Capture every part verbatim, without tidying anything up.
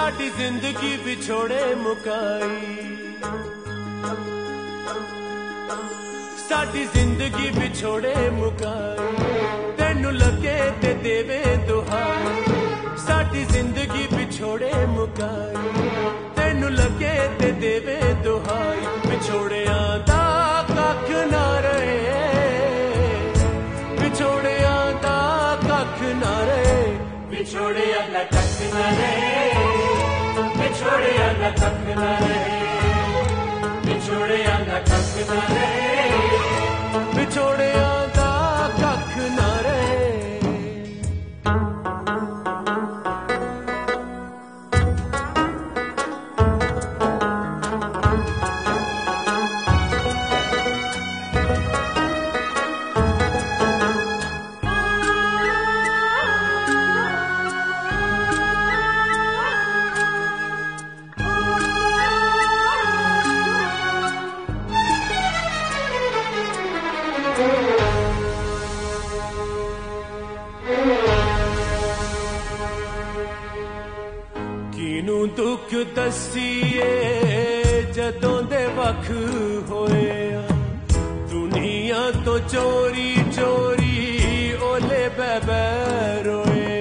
साडी जिंदगी विछोड़े मुकाई, साडी जिंदगी विछोड़े मुकाई, तेनू लगे ते देवे दुहाई। साडी जिंदगी विछोड़े मुकाई, तेनू लगे ते देवे दुहाई। विछोड़ियां दा कख ना रहे, विछोड़ियां दा कख ना रहे, विछोड़ियां दा कख ना रहे, विछोड़ियां दा कख ना रहे, विछोड़ियां दा कख ना रहे, विछोड़ियां दा कख ना रहे। किनू दुख दसीए जदों दे वख होए, दुनिया तो चोरी चोरी ओले बै बै रोए।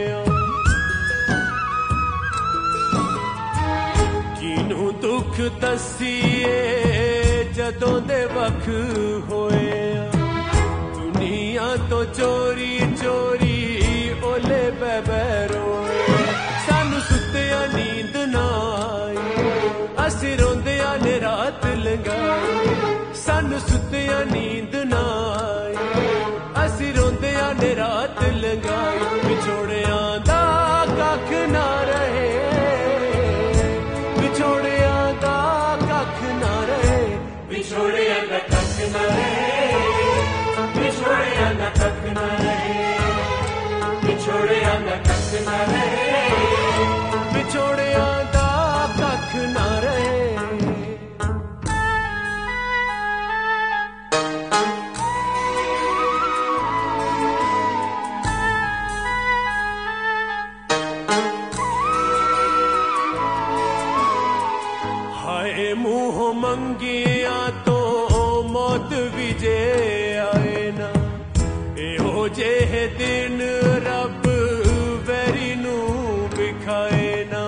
किनू दुख दसीए जदों दे वख होए, दुनिया तो चोरी चोरी ओले बै बै रोए। सानू सुत्तिया नींद ना आई, असी रोंदिया ने रात लंघाई। सानू सुत्तिया नींद ना आई, असी रोंदिया ने रात लंघाई। विछोड़ियां दा कख ना रहे, विछोड़ियां दा कख ना रहे, विछोड़ियां दा कख ना रहे, विछोड़ियां दा कख ना रहे, विछोड़ियां दा कख ना रहे, विछोड़ियां दा कख ना रहे। हाय मुंह मंगिया तो मौत भी जे आए ना, एहो जेह दिन रब वैरी नू विखाए ना।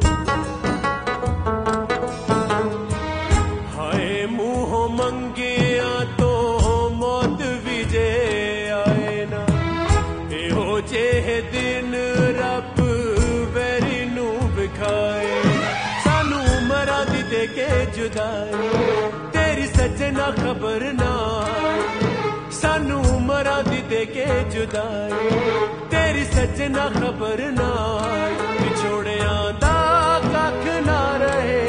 हाय मुंह मंगिया तो मौत भी जे आए ना, एहो जेह दिन रब वैरी नू विखाए। सानू उमरां दी दे के जुदाई, तेरी सजना खबर ना। सानू उमरां दी दे के जुदाई, तेरी सजना खबर ना। विछोड़ियां दा कख ना रहे,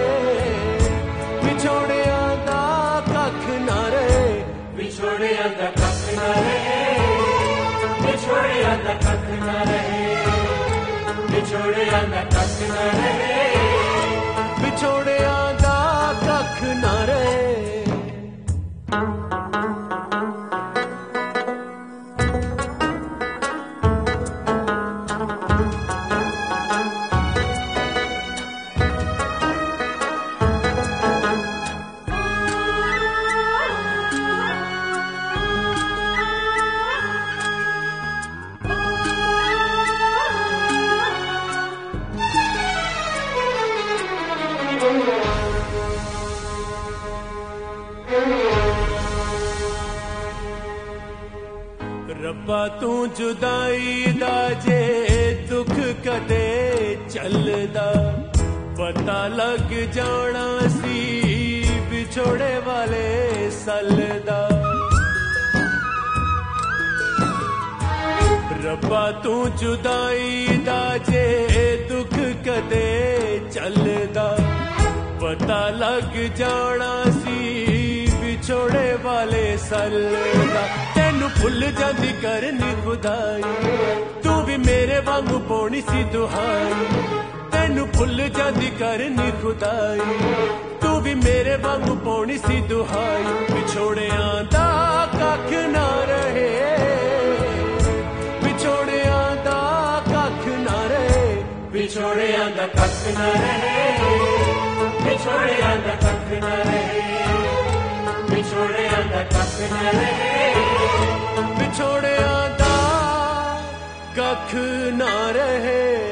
विछोड़ियां दा कख ना रहे, विछोड़ियां दा कख ना रहे, विछोड़ियां दा कख ना रहे, विछोड़ियां दा कख ना रहे, विछोड़ियां दा कख ना रहे। रब्बा तू जुदाई दा जे दुख कदे चलदा, पता लग जाना सी विछोड़े वाले सलदा। रब्बा तू जुदाई दा जे दुख कदे चलदा, पता लग जाना सी विछोड़े वाले सलदा। तेनू भुल जांदी करनी खुदाई, तू भी मेरे वांगू पौनी सी दुहाई। तेनू भुल जांदी करनी खुदाई, तू भी मेरे वांगू पौनी सी दुहाई। विछोड़ियां दा कख ना रहे, विछोड़ियां दा कख ना रहे, विछोड़ियां ਦਾ ਕੱਖ ਨਾ ਰਹੇ, ਵਿਛੋੜਿਆਂ ਦਾ ਕੱਖ ਨਾ ਰਹੇ, ਵਿਛੋੜਿਆਂ ਦਾ ਕੱਖ ਨਾ ਰਹੇ, ਵਿਛੋੜਿਆਂ ਦਾ ਕੱਖ ਨਾ ਰਹੇ।